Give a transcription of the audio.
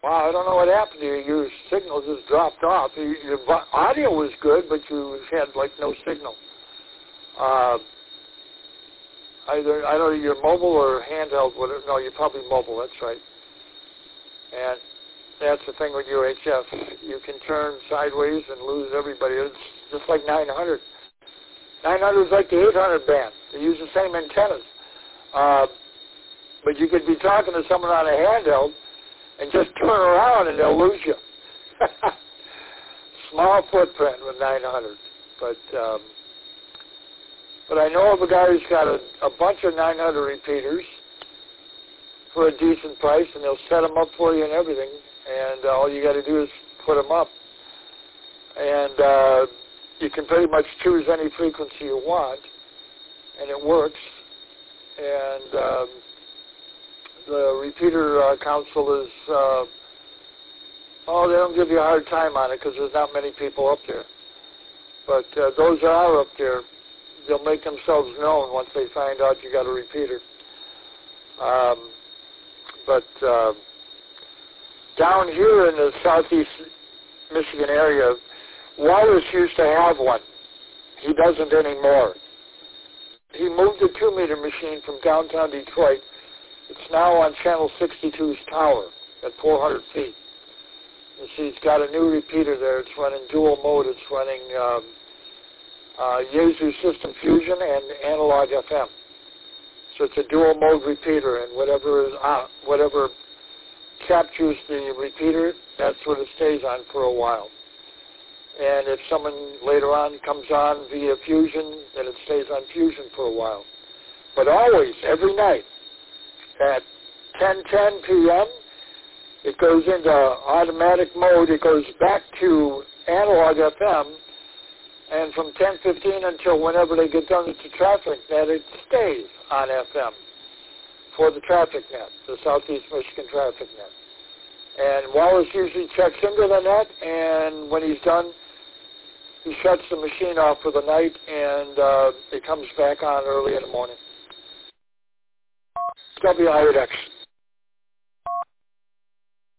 Wow, I don't know what happened to you. Your signal just dropped off. Your audio was good, but you had like no signal. Either I don't know, you're mobile or handheld. Whatever. No, you're probably mobile. That's right. And that's the thing with UHF. You can turn sideways and lose everybody. It's just like 900. 900 is like the 800 band. They use the same antennas. But you could be talking to someone on a handheld and just turn around and they'll lose you. Small footprint with 900. But I know of a guy who's got a bunch of 900 repeaters for a decent price, and they'll set them up for you and everything. And all you got to do is put them up. And you can pretty much choose any frequency you want, and it works. And the repeater council is, they don't give you a hard time on it because there's not many people up there. But those that are up there, they'll make themselves known once they find out you got a repeater. But down here in the southeast Michigan area, Wallace used to have one. He doesn't anymore. He moved the 2-meter machine from downtown Detroit. It's now on Channel 62's tower at 400 feet. You see, it's got a new repeater there. It's running dual mode. It's running Yaesu System Fusion and Analog FM. So it's a dual mode repeater, and whatever captures the repeater, that's what it stays on for a while. And if someone later on comes on via Fusion, then it stays on Fusion for a while. But always, every night, at 10:10 p.m., it goes into automatic mode. It goes back to Analog FM, and from 10:15 until whenever they get done with the traffic net, it stays on FM for the traffic net, the Southeast Michigan traffic net. And Wallace usually checks into the net, and when he's done, he shuts the machine off for the night, and it comes back on early in the morning. WIRX.